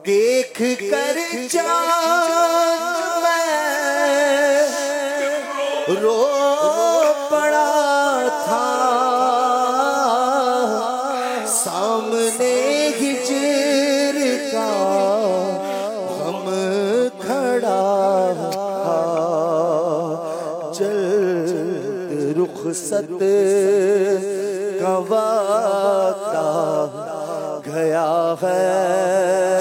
دیکھ کر چاند میں رو پڑا تھا، سامنے ہجر کا غم کھڑا تھا، جلد رخصت کا وقت گیا ہے،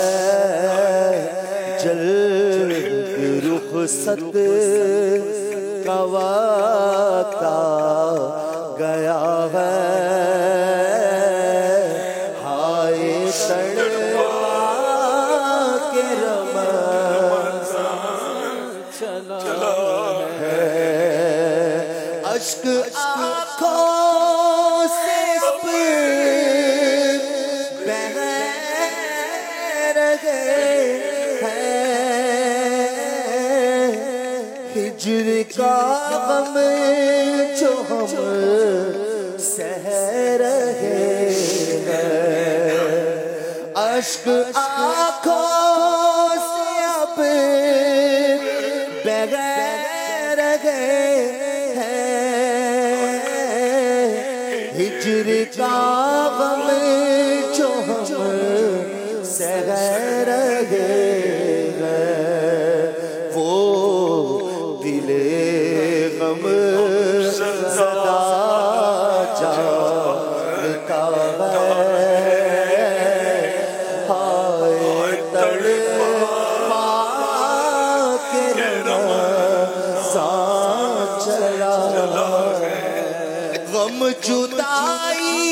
جلد رخصت کا وقت گیا ہے، ہائے تڑپا کے رمضان چلا ہے، اشک آنکھوں سے ہجر کا غم جو ہم سہ رہے ہیں، اشک آنکھوں سے اب بغیر گئے ہیں، ہجر کا غم جو ہم سہ رہے ہیں، غم صدا جانتا ہے، ہائے تڑپا کے رمضان چلا ہے، غم جدائی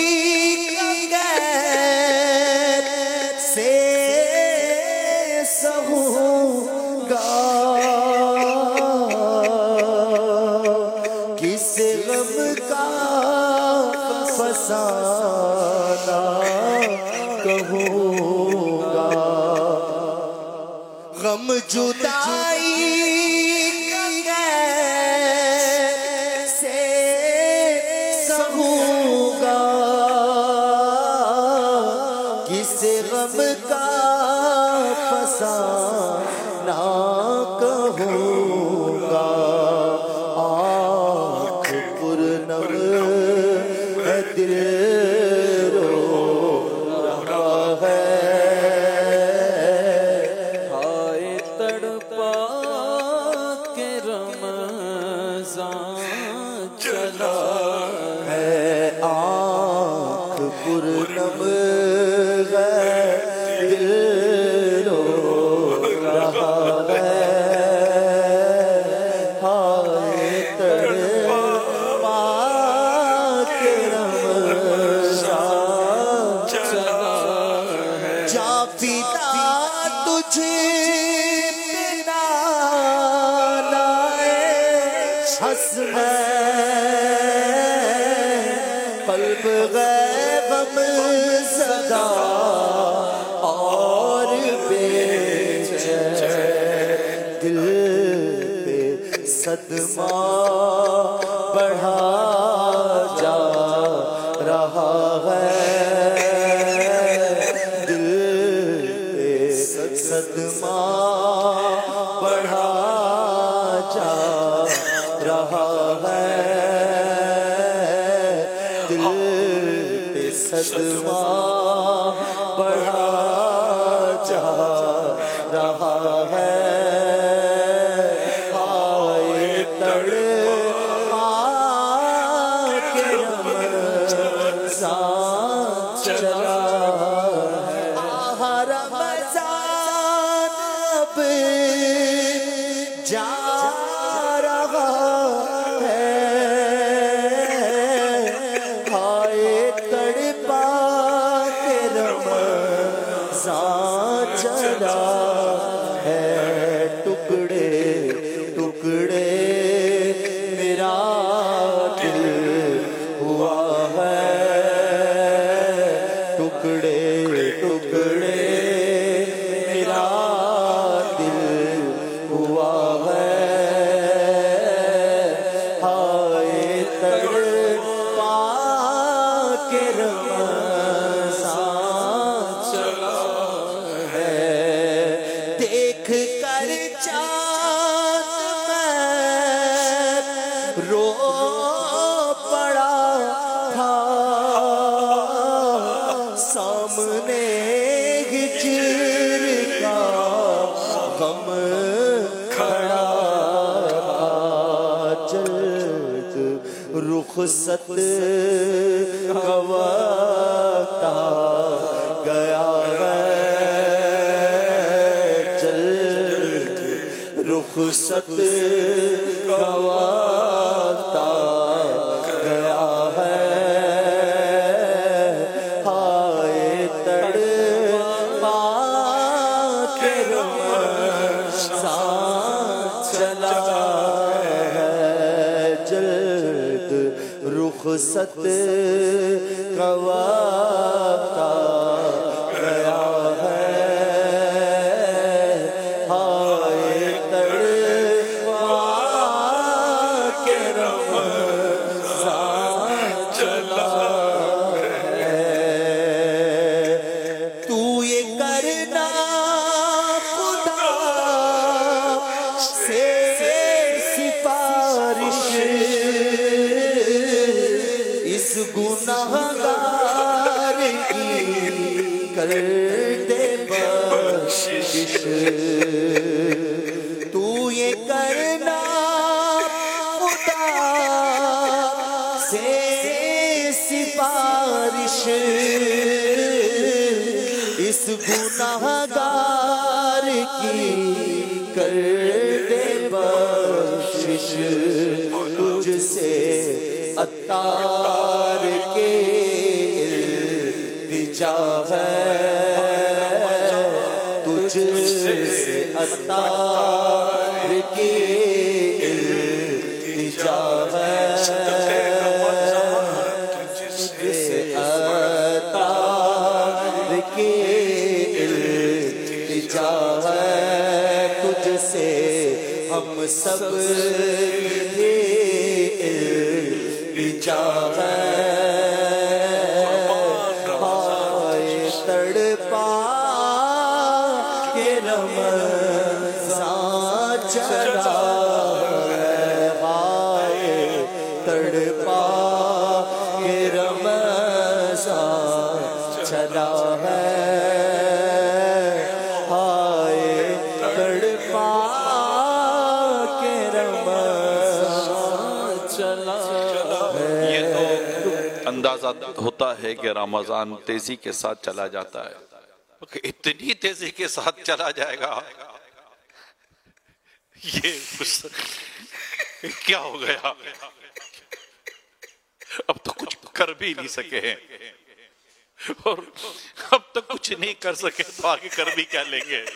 سے سہوں گا، فسانہ کہوں گا، غم جدائی سے سہوں گا، کس غم کا فسانہ کہوں گا، آنکھ پرنم دل رو رہا ہے، ہائے تڑپا کے رمضان چلا ہے، آنکھ پرنم دل رو رہا ہے، ہائے تڑپا کے جا پیتا تجھے بنا لائے ہنس میں، قلب غم زدہ اور بے چین، دل پہ صدمہ بڑھا جا رہا ہے، صدمہ بڑھا جا رہا ہے، دل پہ صدمہ بڑھا جا رہا ہے، ہائے تڑپا کے رمضان چلا ہے، جا رہا ہے، ہائے تڑپا کے رمضان چلا ہے، ٹکڑے ٹکڑے میرا دل ہوا ہے، ٹکڑے ٹکڑے میرا دل ہوا ہے، ہائے تڑپا کے رمضان چلا ہے، دیکھ کر چاند میں رو پڑا تھا، سامنے ہجر کا غم کھڑا تھا، جلد رخصت کا وقت آ گیا ہے، جلد رخصت کا وقت آ گیا ہے، ہائے تڑپا کے رمضان چلا ہے، جلد رخصت کا وقت آ گیا ہے، ہائے تڑپا کے رمضان چلا ہے، تو یہ کرنا خدا سے سفارش، اس گناہگار کی کر دے بخشش، تو یہ کرنا خدا سے سفارش، اس گناہگار کی کر دے بخشش، تجھ سے عطار کے التجا ہے، تجھ سے عطار کے التجا ہے، تجھ سے عطار کے التجا ہے، تجھ سے ہم سب کے التجا ہے، ہائے تڑپا کے رمضان چلا ہے، ہائے تڑپا کے رمضان چلا ہے، ہائے تڑپا کے رمضان چلا ہے۔ یہ تو اندازہ ہوتا ہے کہ رمضان تیزی کے ساتھ چلا جاتا ہے، کہ اتنی تیزی کے ساتھ چلا جائے گا، یہ کیا ہو گیا؟ اب تو کچھ کر بھی نہیں سکے ہیں، اور اب تک کچھ نہیں کر سکے تو آگے کر بھی کیا لیں گے؟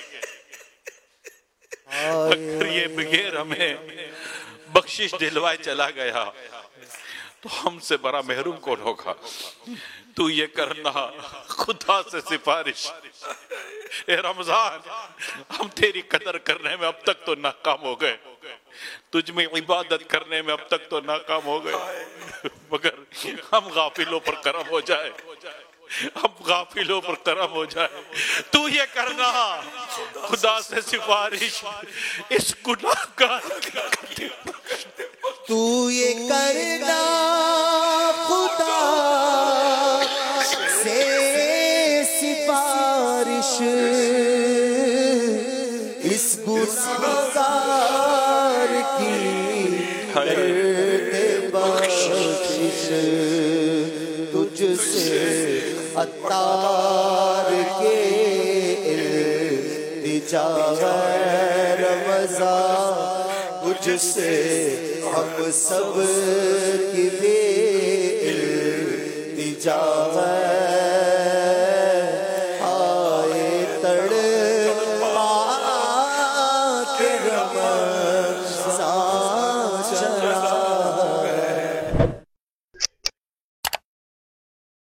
اگر یہ بغیر ہمیں بخشش دلوائے چلا گیا تو ہم سے بڑا محروم کون ہوگا؟ تو یہ کرنا خدا سے سفارش، اے رمضان ہم تیری قدر کرنے میں اب تک تو ناکام ہو گئے، تجھ میں عبادت کرنے میں اب تک تو ناکام ہو گئے، مگر ہم غافلوں پر کرم ہو جائے، اب غافلوں پر کرم ہو جائے، تو یہ کرنا خدا سے سفارش، اس گناہ گار کی، تو یہ کرنا خدا سے سفارش، اس گناہگار کی کر دے بخشش، تجھ سے عطار کے التجا ہے، رمضان تجھ سے ہم سب کی بھی التجا ہے،